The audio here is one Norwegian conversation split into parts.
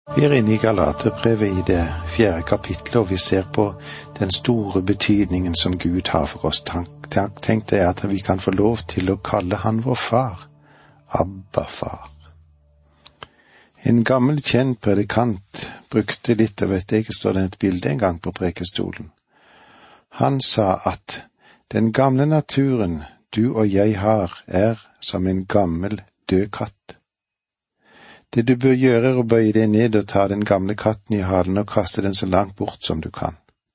Vi er inne i Galaterbrevet i det 4. kapitlet, og vi ser på den store betydningen som Gud har for oss. Tenk deg at vi kan få lov til å kalle han vår far, Abba far. En gammel kjent predikant brukte litt av et egenstående bilde en gang på prekestolen. Han sa at den gamle naturen du og jeg har er som en gammel død katt. Det du bør gjøre er å bøye deg ned og ta den gamle katten i halen og kaste den så langt bort som du kan.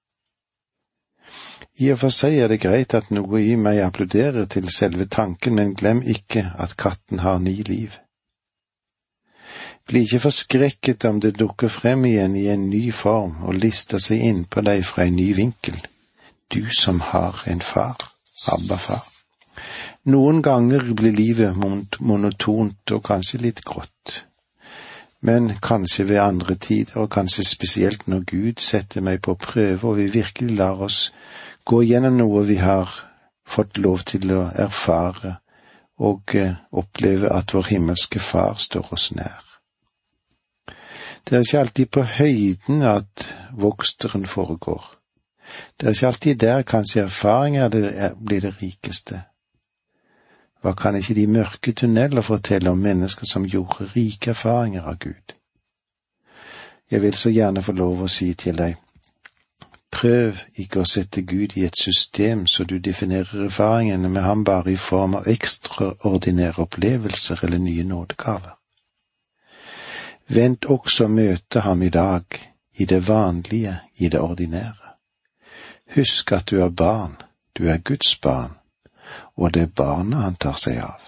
I og for seg er det greit at noe i meg applauderer til selve tanken, men glem ikke at katten har 9 liv. Bli ikke forskrekket om det dukker frem igjen i en ny form og lister seg inn på deg fra en ny vinkel. Du som har en far, Abba far. Noen ganger blir livet monotont og kanskje litt grått. Men kanskje ved andre tider, og kanskje spesielt når Gud setter meg på prøve, og vi virkelig lar oss gå gjennom noe vi har fått lov til å erfare, og oppleve at vår himmelske far står oss nær. Det er ikke alltid på høyden at voksteren foregår. Det er ikke alltid der kanskje erfaringer blir det rikeste. Hva kan ikke de mørke tunneler fortelle om mennesker som gjorde rike erfaringer av Gud? Jeg vil så gjerne få lov å si til deg, prøv ikke å sette Gud i et system så du definerer erfaringene med ham bare i form av ekstraordinære opplevelser eller nye nådegaver. Vent også å møte ham i dag, i det vanlige, i det ordinære. Husk at du er barn, du er Guds barn, og det er barna han tar seg av.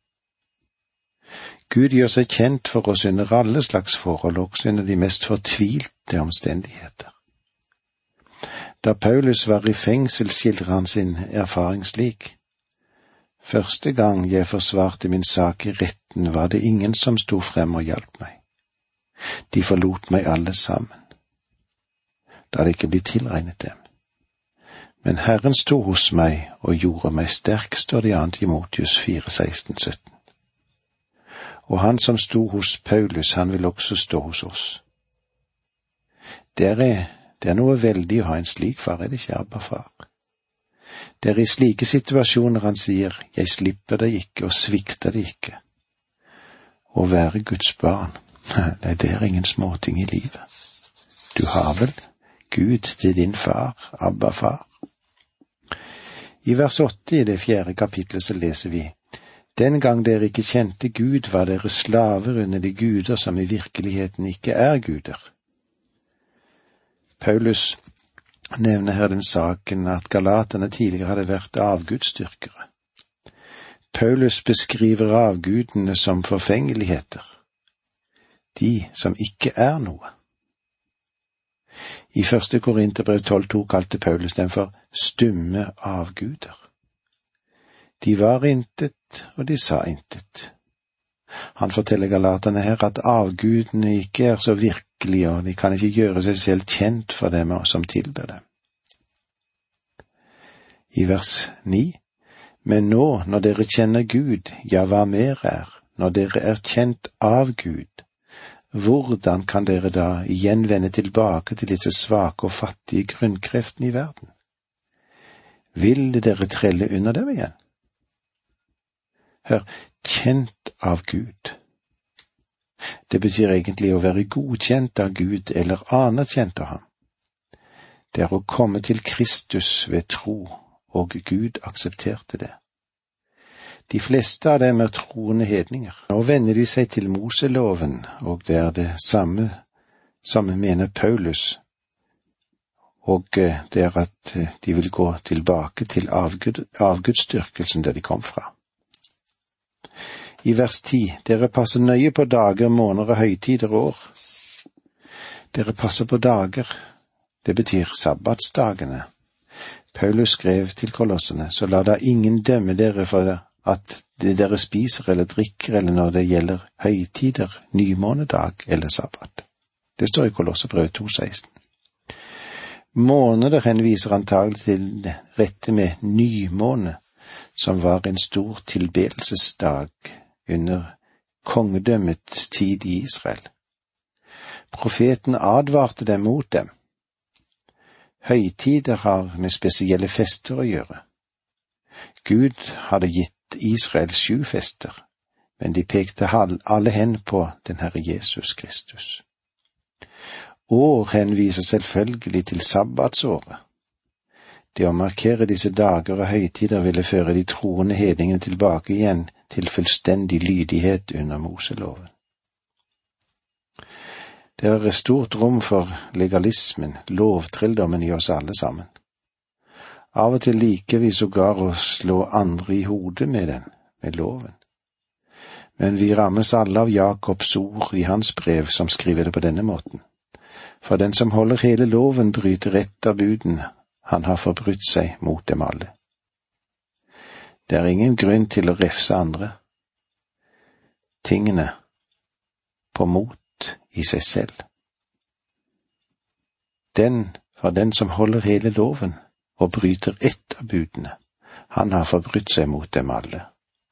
Gud gjør seg kjent for oss under alle slags forhold, også under de mest fortvilte omstendigheter. Da Paulus var i fengsel, skildrer han sin erfaring slik. Første gang jeg forsvarte min sak i retten, var det ingen som sto frem og hjalp meg. De forlot meg alle sammen. Da det ikke ble tilregnet dem. Men Herren sto hos meg og gjorde meg sterk, står det i 2. Timotheus 4:16-17. Og han som sto hos Paulus, han vil også stå hos oss. Det er noe veldig å ha en slik far, er det ikke, Abba far? Det er i slike situasjoner han sier, jeg slipper deg ikke og svikter deg ikke. Å være Guds barn, nei, det er ingen småting i livet. Du har vel Gud til din far, Abba far. I vers 8 i det 4. kapitlet så leser vi, den gang dere ikke kjente Gud, var dere slaver under de guder som i virkeligheten ikke er guder. Paulus nevner her den saken at galaterne tidligere hadde vært avgudsdyrkere. Paulus beskriver avgudene som forfengeligheter, de som ikke er noe. I 1. Korinterbrev 12:2 kalte Paulus dem for stumme avguder. De var intet, og de sa intet. Han forteller galaterne her at avgudene ikke er så virkelige, og de kan ikke gjøre seg selv kjent for dem som tilber dem. I vers 9, men nå, når dere kjenner Gud, ja, hva mer er, når dere er kjent av Gud, hvordan kan dere da igjen vende tilbake til disse svake og fattige grunnkreftene i verden? Vil dere trelle under dem igjen? Hør, kjent av Gud. Det betyr egentlig å være godkjent av Gud eller anerkjent av ham. Det er å komme til Kristus ved tro, og Gud aksepterte det. De fleste av dem er troende hedninger. Nå vender de seg til Moseloven, og det er det samme som mener Paulus, og det er at de vil gå tilbake til avgudsdyrkelsen der de kom fra. I vers 10, dere passer nøye på dager, måneder, høytider og år. Dere passer på dager, det betyr sabbatsdagene. Paulus skrev til kolossene, så la da ingen dømme dere for det, at det dere spiser eller drikker, eller når det gjelder høytider, nymånedag eller sabbat. Det står i Kolosserbrevet 2:16. Måneder henviser antagelig til det rette med nymåne, som var en stor tilbedelsesdag under kongedømmets tid i Israel. Profeten advarte dem mot dem. Høytider har med spesielle fester å gjøre. Gud hadde gitt Israel 7 fester, men de pekte alle hen på den Herre Jesus Kristus. År henviser selvfølgelig til sabbatsåret. Det å markere disse dager og høytider ville føre de troende hedningene tilbake igjen til fullstendig lydighet under Moseloven. Det er stort rom for legalismen, lovtrelldommen i oss alle sammen. Av og til liker vi sågar å slå andre i hodet med den, med loven. Men vi rammes alle av Jakobs ord i hans brev som skriver det på denne måten. For den som holder hele loven bryter ett av budene, han har forbrutt seg mot dem alle. Det er ingen grunn til å refse andre tingene på mot i seg selv. For den som holder hele loven og bryter ett av budene, han har forbrutt seg mot dem alle.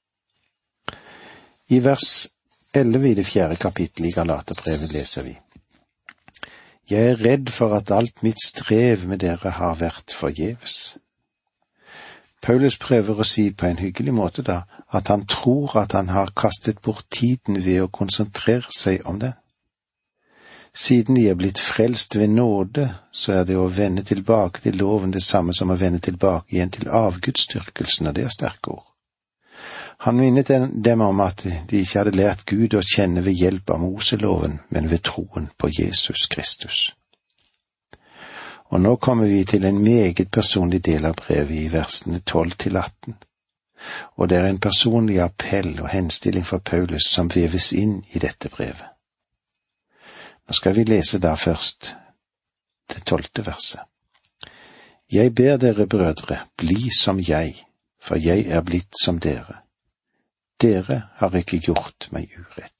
I vers 11 i det 4. kapittel i Galaterbrevet leser vi: Jeg er redd for at alt mitt strev med dere har vært forgjeves. Paulus prøver å si på en hyggelig måte da, at han tror at han har kastet bort tiden ved å konsentrere seg om det. Siden de er blitt frelst ved nåde, så er det å vende tilbake til loven det samme som å vende tilbake igjen til avgudsdyrkelsen, og det er sterke ord. Han minnet dem om at de ikke hadde lært Gud å kjenne ved hjelp av Moseloven, men ved troen på Jesus Kristus. Og nå kommer vi til en meget personlig del av brevet i versene 12-18. Og det er en personlig appell og henstilling fra Paulus som veves inn i dette brevet. Nå skal vi lese da først det 12. verset. Jeg ber dere, brødre, bli som jeg, for jeg er blitt som dere. Dere har ikke gjort meg urett.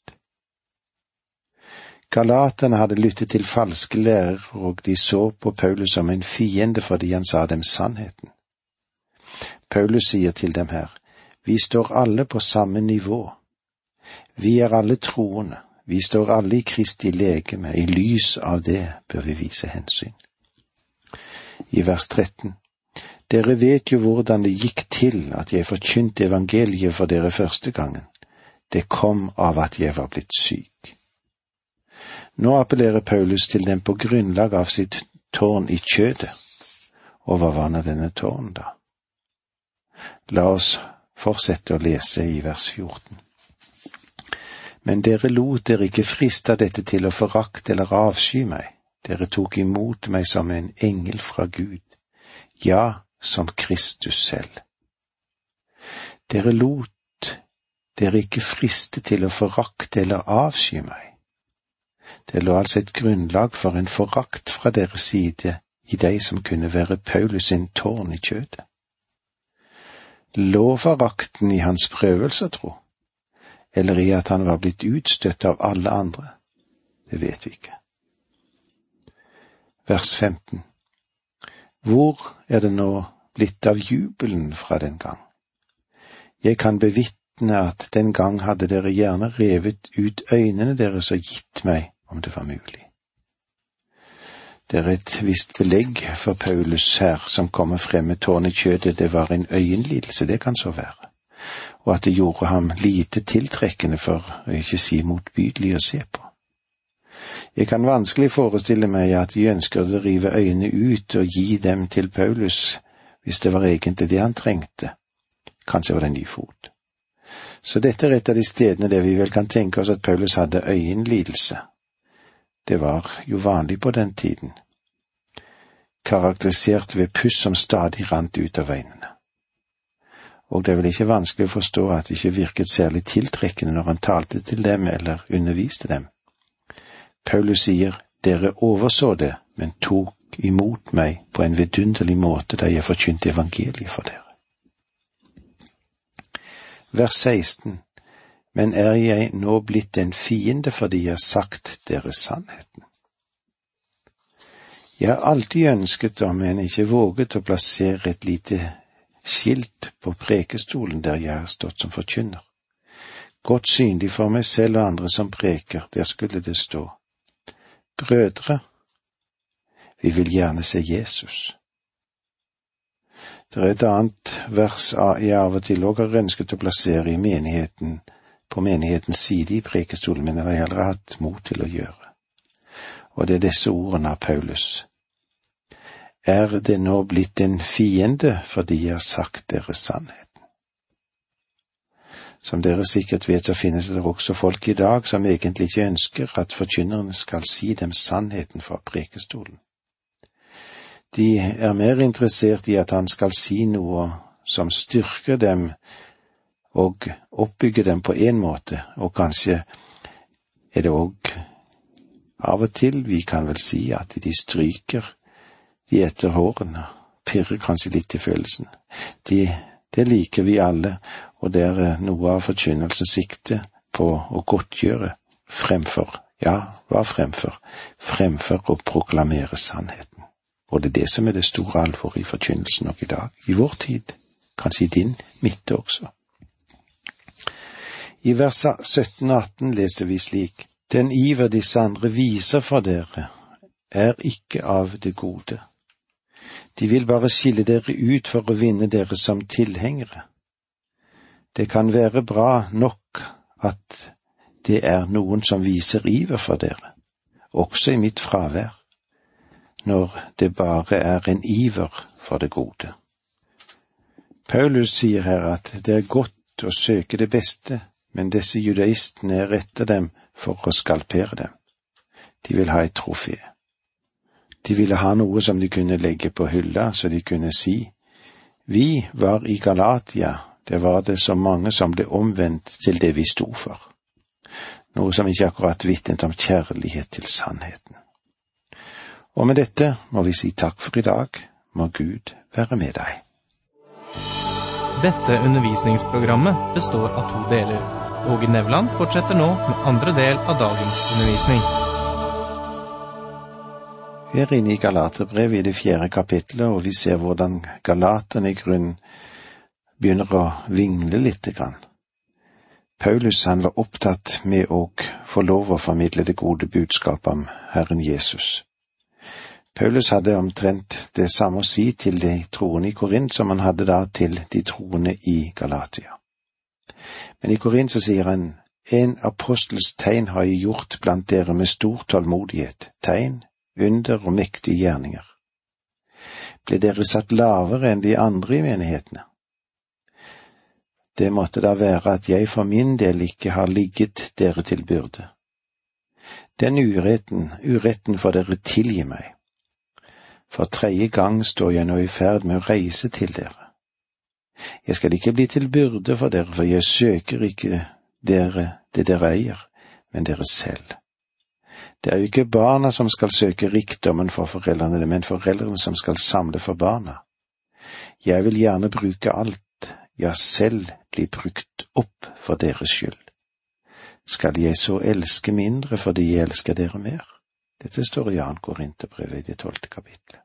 Galaterne hadde lyttet til falske lærere, og de så på Paulus som en fiende fordi han sa dem sannheten. Paulus sier til dem her: vi står alle på samme nivå. Vi er alle troende. Vi står alle i Kristi legeme. I lys av det bør vi vise hensyn. I vers 13: Dere vet jo hvordan det gikk til at jeg forkynte evangeliet for dere første gangen. Det kom av at jeg var blitt syk. Nå appellerer Paulus til dem på grunnlag av sitt tårn i kjødet. Og hva var nå denne tårn da? La oss fortsette å lese i vers 14. Men dere lot dere ikke friste av dette til å forakte eller avsky meg. Dere tok imot meg som en engel fra Gud. Ja, som Kristus selv. Dere lot dere ikke friste til å forakte eller avsky meg. Det lå altså et grunnlag for en forakt fra deres side i de som kunne være Paulus sin tårn i kjødet. Lå forakten i hans prøvelser, tro, eller i at han var blitt utstøtt av alle andre? Det vet vi ikke. Vers 15. Hvor er det nå blitt av jubelen fra den gang? Jeg kan bevitne at den gang hadde dere gjerne revet ut øynene deres og gitt meg, om det var mulig. Det er et visst belegg for Paulus her som kommer frem med tårn i kjødet. Det var en øyenlidelse, det kan så være. Og at det gjorde ham lite tiltrekkende, for å ikke si motbydelig å se på. Jeg kan vanskelig forestille meg at de ønsker å rive øynene ut og gi dem til Paulus, hvis det var egentlig det han trengte. Kanskje var det en ny fot. Så dette er et av de stedene der vi vel kan tenke oss at Paulus hadde øyenlidelse. Det var jo vanlig på den tiden, karakterisert ved puss som stadig rant ut av øynene. Og det er vel ikke vanskelig å forstå at det ikke virket særlig tiltrekkende når han talte til dem eller underviste dem. Paulus sier, dere overså det, men tok imot meg på en vidunderlig måte da jeg forkynte evangeliet for dere. Vers 16. Men er jeg nå blitt en fiende fordi jeg har sagt dere sannheten? Jeg har alltid ønsket, om en ikke våget, å plassere et lite skilt på prekestolen der jeg har stått som forkynner. Godt synlig for meg selv og andre som preker, der skulle det stå: brødre. Vi vil gjerne se Jesus. Det er et annet vers jeg av og til også har ønsket å plassere i menigheten, på menighetens side i prekestolen, men jeg har heller hatt mot til å gjøre. Og det er disse ordene av Paulus. Er det nå blitt en fiende fordi jeg har sagt dere sannheten? Som dere sikkert vet, så finnes det også folk i dag som egentlig ikke ønsker at forkynnerne skal si dem sannheten fra prekestolen. De er mer interessert i at han skal si noe som styrker dem og oppbygger dem på en måte, og kanskje er det også av og til, vi kan vel si, at de stryker de etter hårene, pirrer kanskje litt i følelsen. Det liker vi alle, og det er noe av forkynnelsens sikte på å godtgjøre fremfor, fremfor å proklamere sannheten. Og det er det som er det store alvoret i forkynnelsen nok i dag, i vår tid, kanskje i din midte også. I vers 17-18 leser vi slik: Den iver disse andre viser for dere, er ikke av det gode. De vil bare skille dere ut for å vinne dere som tilhengere. Det kan være bra nok at det er noen som viser iver for dere, også i mitt fravær, når det bare er en iver for det gode. Paulus sier her at det er godt å søke det beste, men disse judaistene er etter dem for å skalpere dem. De vil ha et trofé. De ville ha noe som de kunne legge på hylla, så de kunne si: Vi var i Galatia, det var det så mange som ble omvendt til det vi sto for. Noe som ikke akkurat vitnet om kjærlighet til sannheten. Og med dette må vi si takk for i dag. Må Gud være med deg. Dette undervisningsprogrammet består av 2 deler. Åge Nevland fortsetter nå med andre del av dagens undervisning. Vi er inne i Galaterbrevet i det 4. kapitlet, og vi ser hvordan galaterne i grunnen begynner å vingle litt grann. Paulus, han var opptatt med å få lov å formidle det gode budskapet om Herren Jesus. Paulus hadde omtrent det samme å si til de troende i Korint som han hadde da til de troende i Galatia. Men i Korint så sier han: En apostels tegn har jeg gjort blant dere med stor tålmodighet, tegn, under og mektige gjerninger. Ble dere satt lavere enn de andre i menighetene? Det måtte da være at jeg for min del ikke har ligget dere til byrde. Den uretten får dere tilgi meg. For 3. gang står jeg nå i ferd med å reise til dere. Jeg skal ikke bli til byrde for dere, for jeg søker ikke dere det dere eier, men dere selv. Det er jo ikke barna som skal søke rikdommen for foreldrene, men foreldrene som skal samle for barna. Jeg vil gjerne bruke alt, ja selv bli brukt opp for deres skyld. Skal jeg så elske mindre fordi jeg elsker dere mer? Dette står i 2. Korinterbrevet i det 12. kapitlet.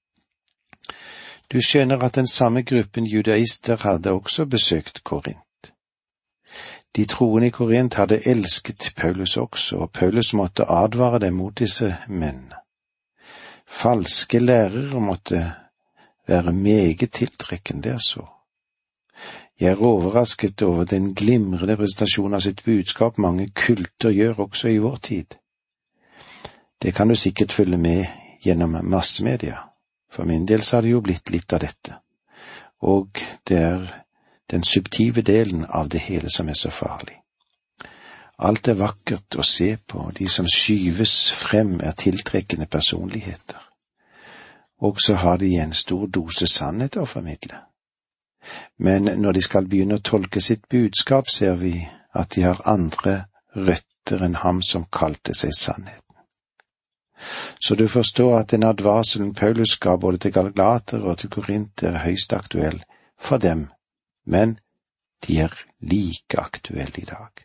Du skjønner at den samme gruppen judaister hadde også besøkt Korint. De troende i Korint hadde elsket Paulus også, og Paulus måtte advare dem mot disse mennene. Falske lærere måtte være meget tiltrekkende, det er så. Jeg er overrasket over den glimrende presentasjonen av sitt budskap mange kulter gjør også i vår tid. Det kan du sikkert følge med gjennom massemedia. For min del så har det jo blitt litt av dette. Og det er den subtive delen av det hele som er så farlig. Alt er vakkert å se på, de som skyves frem er tiltrekkende personligheter. Og så har de en stor dose sannhet å formidle. Men når de skal begynne å tolke sitt budskap, ser vi at de har andre røtter enn ham som kalte seg sannheten. Så du forstår at den advarselen Paulus ga både til Galater og til Korinter er høyst aktuell for dem, men de er like aktuelle i dag.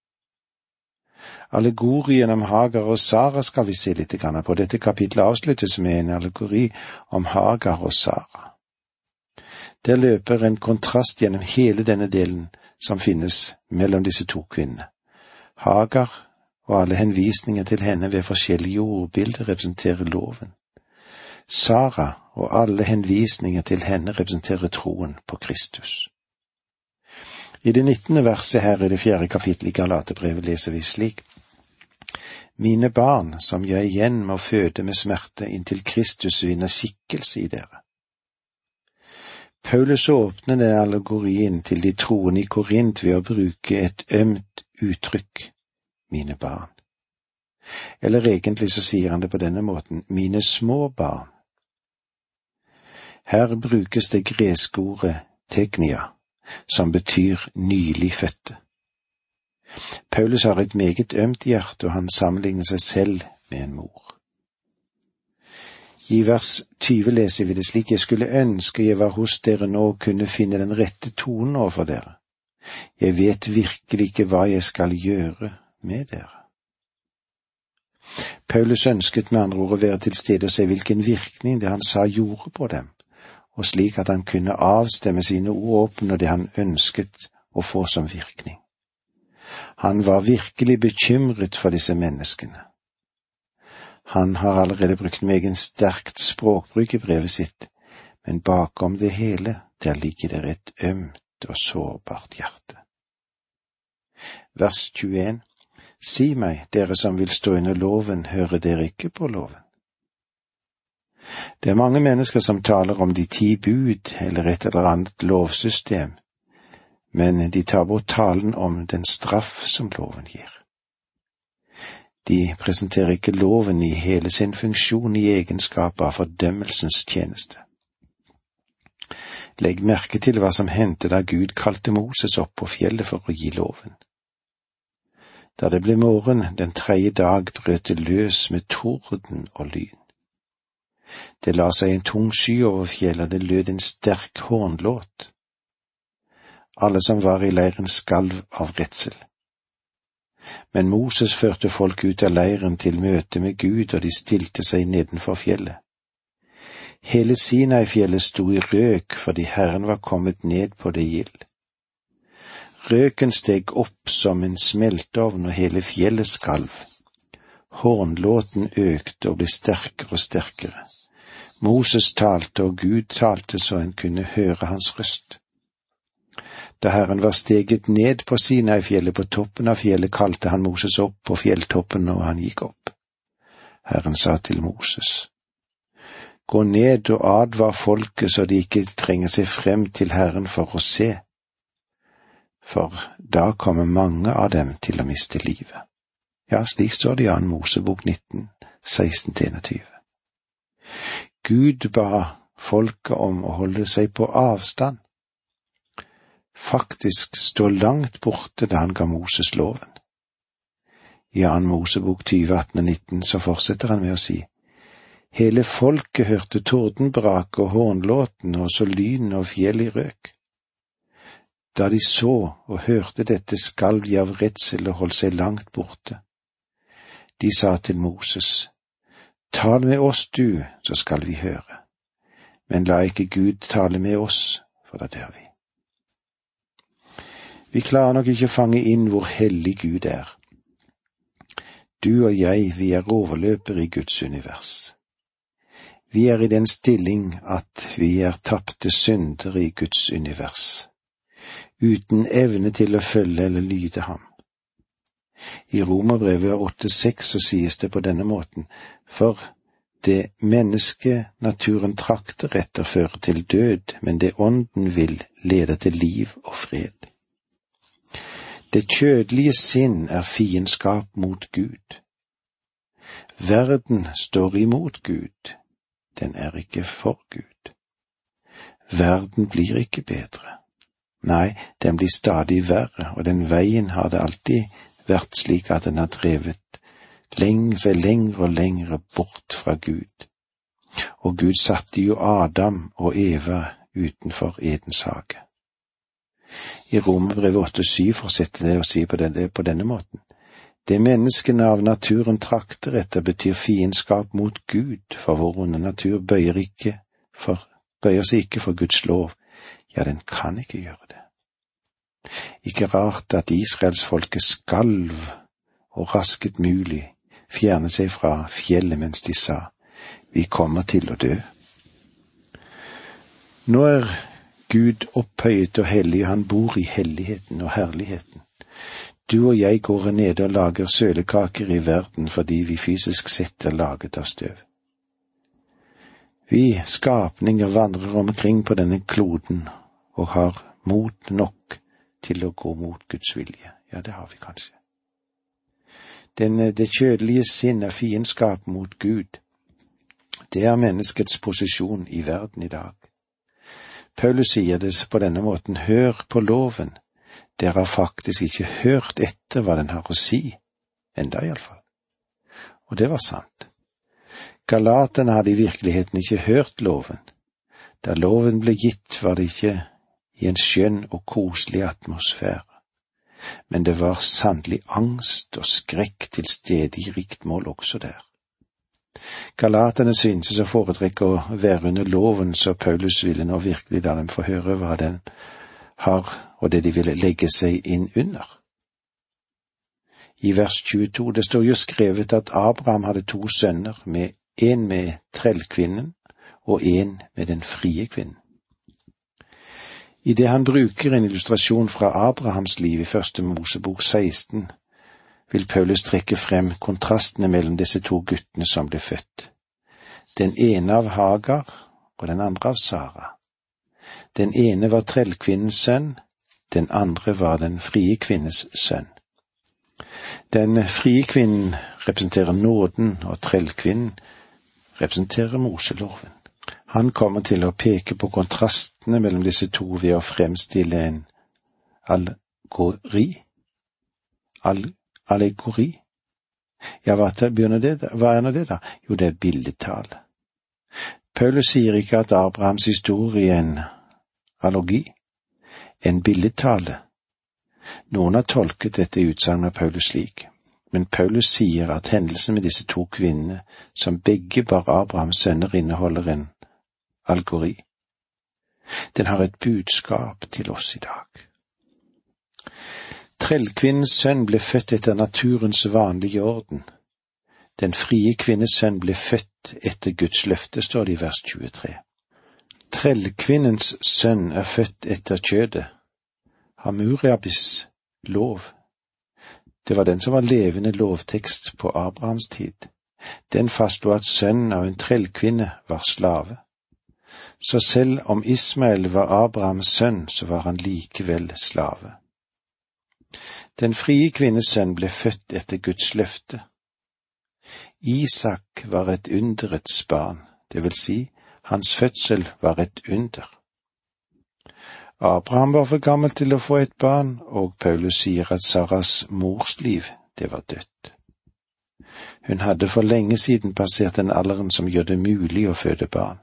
Allegorien om Hagar og Sara skal vi se litt på. Dette kapitlet avsluttes med en allegori om Hagar og Sara. Der løper en kontrast gjennom hele denne delen som finnes mellom disse 2 kvinnene. Hagar og alle henvisninger til henne ved forskjellige ordbilder representerer loven. Sara og alle henvisninger til henne representerer troen på Kristus. I det 19. verset her i det 4. kapittel i Galaterbrevet leser vi slik: Mine barn, som jeg igjen må føde med smerte inntil Kristus vinner skikkelse i dere. Paulus åpner den allegorien til de troende i Korint ved å bruke et ømt uttrykk, mine barn. Eller egentlig så sier han det på denne måten, mine små barn. Her brukes det greske ordet teknia, som betyr nylig fødte. Paulus har et meget ømt hjerte, og han sammenligner seg selv med en mor. I vers 20 leser vi det slik: Jeg skulle ønske jeg var hos dere nå og kunne finne den rette tonen overfor dere. Jeg vet virkelig ikke hva jeg skal gjøre med dere. Paulus ønsket med andre ord å være til stede og se hvilken virkning det han sa gjorde på dem, og slik at han kunne avstemme sine ord og oppnå det han ønsket å få som virkning. Han var virkelig bekymret for disse menneskene. Han har allerede brukt meget sterkt språkbruk i brevet sitt, men bakom det hele, der ligger det et ømt og sårbart hjerte. Vers 21. Si meg, dere som vil stå under loven, hører dere ikke på loven? Det er mange mennesker som taler om de 10 bud eller et eller annet lovsystem, men de tar bort talen om den straff som loven gir. De presenterer ikke loven i hele sin funksjon i egenskap av fordømmelsens tjeneste. Legg merke til hva som hendte da Gud kalte Moses opp på fjellet for å gi loven. Da det ble morgen den 3. dag, brøt det løs med torden og lyn. Det la seg en tung sky over fjellet, og det lød en sterk hornlåt. Alle som var i leiren skalv av redsel. Men Moses førte folk ut av leiren til møte med Gud, og de stilte seg nedenfor fjellet. Hele Sinai-fjellet sto i røk, fordi Herren var kommet ned på det gild. Røken steg opp som en smelteovn, og hele fjellet skalv. Hornlåten økte og ble sterkere og sterkere. Moses talte, og Gud talte så en kunne høre hans røst. Da Herren var steget ned på Sinai-fjellet, på toppen av fjellet, kalte han Moses opp på fjelltoppen, og han gikk opp. Herren sa til Moses: Gå ned og advar folket så de ikke trenger seg frem til Herren for å se, for da kommer mange av dem til å miste livet. Ja, slik står det i 2. Mosebok 19, 16-21. Gud ba folket om å holde seg på avstand, faktisk stå langt borte da han ga Moses loven. I 2. Mosebok 20, 18 og 19 så fortsetter han med å si: Hele folket hørte tordenbrak og hornlåten, og så lyn og fjell i røk. Da de så og hørte dette, skalv de av redsel og holdt seg langt borte. De sa til Moses: Tal med oss du, så skal vi høre. Men la ikke Gud tale med oss, for da dør vi. Vi klarer nok ikke å fange inn hvor hellig Gud er. Du og jeg, vi er overløpere i Guds univers. Vi er i den stilling at vi er tapte syndere i Guds univers, uten evne til å følge eller lyde ham. I Romerbrevet 8,6 så sies det på denne måten: For det menneske naturen trakter etter fører til død, men det ånden vil leder til liv og fred. Det kjødelige sinn er fiendskap mot Gud. Verden står imot Gud, den er ikke for Gud. Verden blir ikke bedre. Nei, den blir stadig verre, og den veien har det alltid vært slik at den har drevet seg lenger og lenger bort fra Gud. Og Gud satte jo Adam og Eva utenfor Edens hage. I Romerbrevet 8,7 fortsetter det å si på denne måten: Det menneskene av naturen trakter etter betyr fiendskap mot Gud, for vår onde natur bøyer seg ikke for Guds lov, ja, den kan ikke gjøre det. Ikke rart at israelsfolket skalv og raskt mulig fjerne seg fra fjellet mens de sa, vi kommer til å dø. Nå er Gud opphøyet og hellig, han bor i helligheten og herligheten. Du og jeg går ned og lager sølekaker i verden fordi vi fysisk sett er laget av støv. Vi skapninger vandrer omkring på denne kloden og har mot nok til å gå mot Guds vilje. Ja, det har vi kanskje. Det kjødelige sinn er fiendskap mot Gud. Det er menneskets posisjon i verden i dag. Paulus sier det på denne måten, hør på loven. Dere har faktisk ikke hørt etter hva den har å si, enda i alle fall. Og det var sant. Galaterne hadde i virkeligheten ikke hørt loven. Da loven ble gitt, var det ikke i en skjønn og koselig atmosfære. Men det var sannelig angst og skrekk til stede i rikt mål også der. Galaterne syntes å foretrekke å være under loven, så Paulus ville nå virkelig la dem få høre hva den har, og det de ville legge seg inn under. I vers 22, det står jo skrevet at Abraham hadde 2 sønner, en med trellkvinnen og en med den frie kvinnen. I det han bruker en illustrasjon fra Abrahams liv i 1. Mosebok 16, vil Paulus trekke frem kontrastene mellom disse 2 guttene som ble født. Den ene av Hagar og den andre av Sara. Den ene var trellkvinnens sønn, den andre var den frie kvinnes sønn. Den frie kvinnen representerer nåden, og trellkvinnen representerer Moseloven. Han kommer til å peke på kontrastene mellom disse 2 ved å fremstille en allegori. Ja, hva er nå det da? Jo, det er bildetale. Paulus sier ikke at Abrahams historie er en analogi, en bildetale. Noen har tolket dette utsagnet av Paulus slik, men Paulus sier at hendelsen med disse 2 kvinnene, som begge bar Abrahams sønner, inneholder en allegori. Den har et budskap til oss i dag. Trellkvinnens sønn ble født etter naturens vanlige orden. Den frie kvinnes sønn ble født etter Guds løfte, står det i vers 23. Trellkvinnens sønn er født etter kjødet. Hammurabis lov. Det var den som var levende lovtekst på Abrahams tid. Den fastslo at sønnen av en trellkvinne var slave. Så selv om Ismael var Abrahams sønn, så var han likevel slave. Den frie kvinnes sønn ble født etter Guds løfte. Isak var et underets barn, det vil si, hans fødsel var et under. Abraham var for gammel til å få et barn, og Paulus sier at Saras mors liv, det var dødt. Hun hadde for lenge siden passert den alderen som gjør det mulig å føde barn.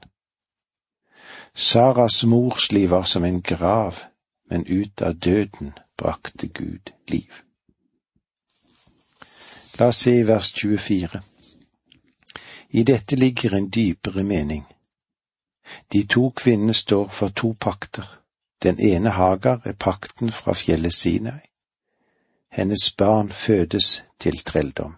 Saras mors liv var som en grav, men ut av døden brakte Gud liv. La oss se i vers 24. I dette ligger en dypere mening. De 2 kvinnene står for 2 pakter. Den ene Hagar er pakten fra fjellet Sinai. Hennes barn fødes til trelldom.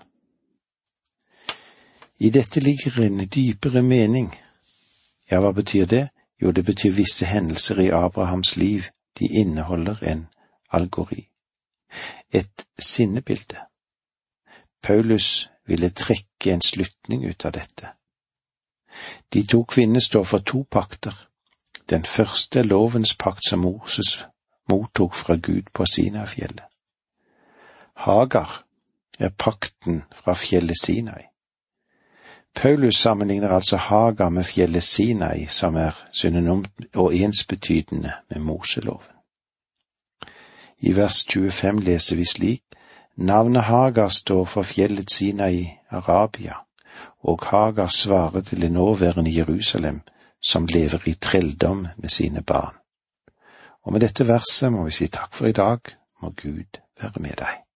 I dette ligger en dypere mening. Ja, hva betyr det? Jo, det betyr visse hendelser i Abrahams liv. De inneholder en allegori. Et sinnebilde. Paulus ville trekke en slutning ut av dette. De 2 kvinnene står for 2 pakter. Den første er lovens pakt som Moses mottok fra Gud på Sinai-fjellet. Hagar er pakten fra fjellet Sinai. Paulus sammenligner altså Hagar med fjellet Sinai, som er synonymt og ensbetydende med Moseloven. I vers 25 leser vi slik: Navnet Hagar står for fjellet Sinai i Arabia, og Hagar svarer til det nåværende Jerusalem, som lever i trelldom med sine barn. Og med dette verset må vi si takk for i dag, må Gud være med deg.